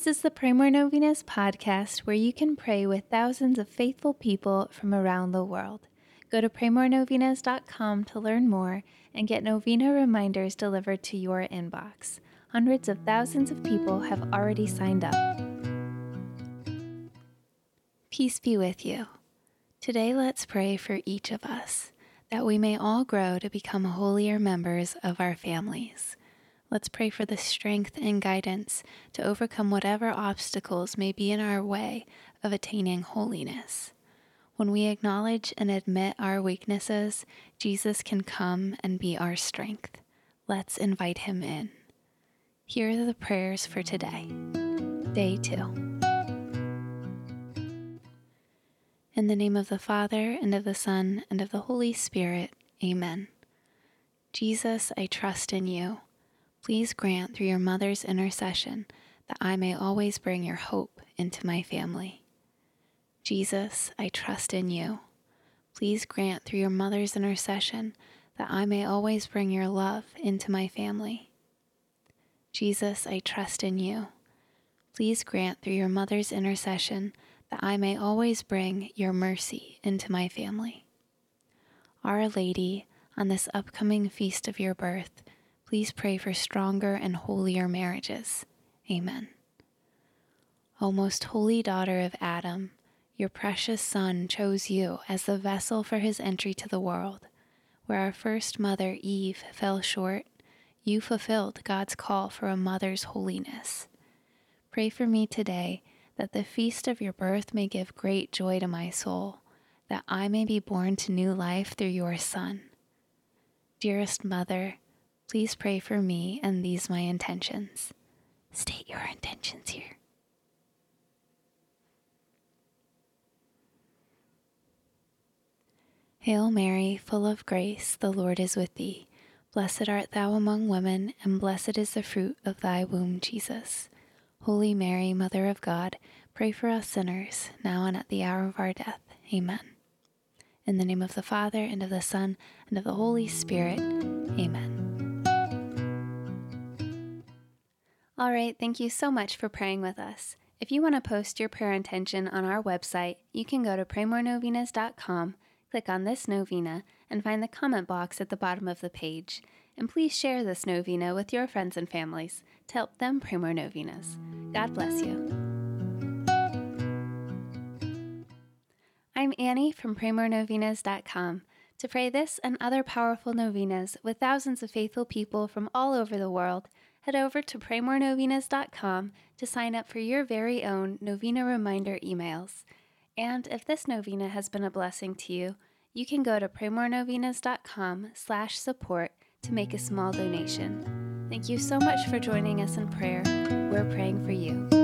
This is the Pray More Novenas podcast where you can pray with thousands of faithful people from around the world. Go to praymorenovenas.com to learn more and get novena reminders delivered to your inbox. Hundreds of thousands of people have already signed up. Peace be with you. Today let's pray for each of us, that we may all grow to become holier members of our families. Let's pray for the strength and guidance to overcome whatever obstacles may be in our way of attaining holiness. When we acknowledge and admit our weaknesses, Jesus can come and be our strength. Let's invite him in. Here are the prayers for today. Day 2. In the name of the Father, and of the Son, and of the Holy Spirit. Amen. Jesus, I trust in you. Please grant through your mother's intercession that I may always bring your hope into my family. Jesus, I trust in you. Please grant through your mother's intercession that I may always bring your love into my family. Jesus, I trust in you. Please grant through your mother's intercession that I may always bring your mercy into my family. Our Lady, on this upcoming feast of your birth, please pray for stronger and holier marriages. Amen. O most holy daughter of Adam, your precious Son chose you as the vessel for his entry to the world. Where our first mother, Eve, fell short, you fulfilled God's call for a mother's holiness. Pray for me today that the feast of your birth may give great joy to my soul, that I may be born to new life through your Son. Dearest Mother, please pray for me and these my intentions. State your intentions here. Hail Mary, full of grace, the Lord is with thee. Blessed art thou among women, and blessed is the fruit of thy womb, Jesus. Holy Mary, Mother of God, pray for us sinners, now and at the hour of our death. Amen. In the name of the Father, and of the Son, and of the Holy Spirit. Amen. All right, thank you so much for praying with us. If you want to post your prayer intention on our website, you can go to praymorenovenas.com, click on this novena, and find the comment box at the bottom of the page. And please share this novena with your friends and families to help them pray more novenas. God bless you. I'm Annie from praymorenovenas.com. To pray this and other powerful novenas with thousands of faithful people from all over the world, head over to praymorenovenas.com to sign up for your very own novena reminder emails. And if this novena has been a blessing to you, you can go to praymorenovenas.com/support to make a small donation. Thank you so much for joining us in prayer. We're praying for you.